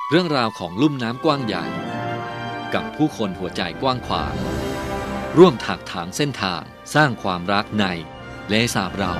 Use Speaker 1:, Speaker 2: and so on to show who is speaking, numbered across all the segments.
Speaker 1: เรื่องราวของลุ่มน้ำกว้างใหญ่กับผู้คนหัวใจกว้างขวางร่วมถักถางเส้นทางสร้างความรักในเลสาบเรา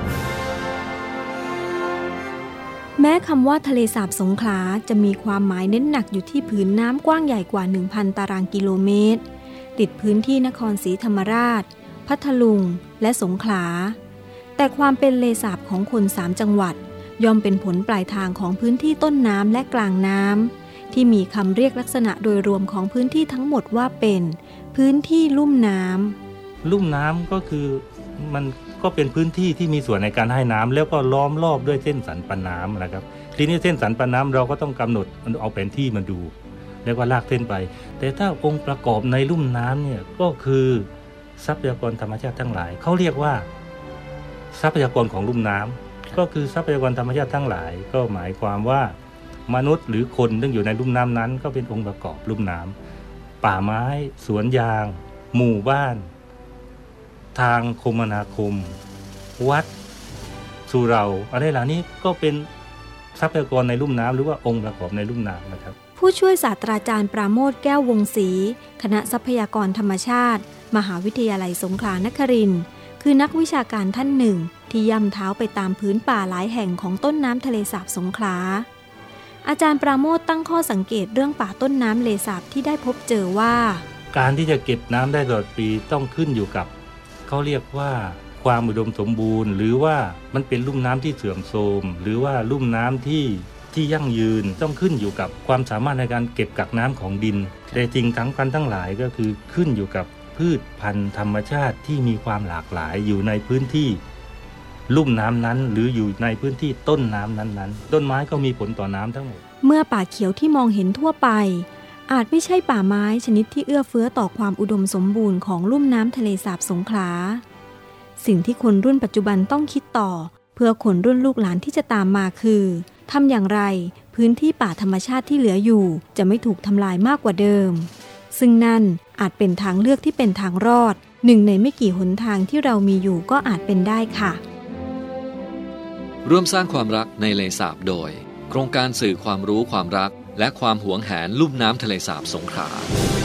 Speaker 2: แม้คำว่าทะเลสาบสงขลาจะมีความหมายเน้นหนักอยู่ที่ผืนน้ำกว้างใหญ่กว่า 1,000 ตารางกิโลเมตรติดพื้นที่นครศรีธรรมราชพัทลุงและสงขลาแต่ความเป็นเลสาบของคน3จังหวัดย่อมเป็นผลปลายทางของพื้นที่ต้นน้ำและกลางน้ำที่มีคำเรียกลักษณะโดยรวมของพื้นที่ทั้งหมดว่าเป็นพื้นที่ลุ่มน้ำ
Speaker 3: ลุ่มน้ำก็คือมันก็เป็นพื้นที่ที่มีส่วนในการให้น้ำแล้วก็ล้อมรอบด้วยเส้นสันปันน้ำนะครับทีนี้เส้นสันปันน้ำเราก็ต้องกำหนดเอาแผนที่มาดูแล้วก็ลากเส้นไปแต่ถ้าองค์ประกอบในลุ่มน้ำเนี่ยก็คือทรัพยากรธรรมชาติทั้งหลายเขาเรียกว่าทรัพยากรของลุ่มน้ำก็คือทรัพยากรธรรมชาติทั้งหลายก็หมายความว่ามนุษย์หรือคนซึ่งอยู่ในลุ่มน้ำนั้นก็เป็นองค์ประกอบลุ่มน้ำป่าไม้สวนยางหมู่บ้านทางคมนาคมวัดสุเหร่าอะไรเหล่านี้ก็เป็นทรัพยากรในลุ่มน้ำหรือว่าองค์ประกอบในลุ่มน้ำนะครับ
Speaker 2: ผู้ช่วยศาสตราจารย์ปราโมทย์แก้ววงศรีคณะทรัพยากรธรรมชาติมหาวิทยาลัยสงขลานครินทร์คือนักวิชาการท่านหนึ่งที่ย่ำเท้าไปตามพื้นป่าหลายแห่งของต้นน้ำทะเลสาบสงขลาอาจารย์ปราโมทย์ตั้งข้อสังเกตเรื่องป่าต้นน้ำเลสาบที่ได้พบเจอว่า
Speaker 3: การที่จะเก็บน้ำได้ตลอดปีต้องขึ้นอยู่กับเขาเรียกว่าความอุดมสมบูรณ์หรือว่ามันเป็นลุ่มน้ำที่เสื่อมโทรมหรือว่าลุ่มน้ำที่ยั่งยืนต้องขึ้นอยู่กับความสามารถในการเก็บกักน้ำของดินแต่จริงทั้งหลายก็คือขึ้นอยู่กับพืชพันธุ์ธรรมชาติที่มีความหลากหลายอยู่ในพื้นที่ลุ่มน้ำนั้นหรืออยู่ในพื้นที่ต้นน้ำนั้นต้นไม้ก็มีผลต่อน้ำทั้งหมด
Speaker 2: เมื่อป่าเขียวที่มองเห็นทั่วไปอาจไม่ใช่ป่าไม้ชนิดที่เอื้อเฟื้อต่อความอุดมสมบูรณ์ของลุ่มน้ำทะเลสาบสงขลาสิ่งที่คนรุ่นปัจจุบันต้องคิดต่อเพื่อคนรุ่นลูกหลานที่จะตามมาคือทำอย่างไรพื้นที่ป่าธรรมชาติที่เหลืออยู่จะไม่ถูกทำลายมากกว่าเดิมซึ่งนั่นอาจเป็นทางเลือกที่เป็นทางรอดหนึ่งในไม่กี่หนทางที่เรามีอยู่ก็อาจเป็นได้ค่ะ
Speaker 1: ร่วมสร้างความรักในเลสาบโดยโครงการสื่อความรู้ความรักและความหวงแหนลุ่มน้ำทะเลสาบสงขลา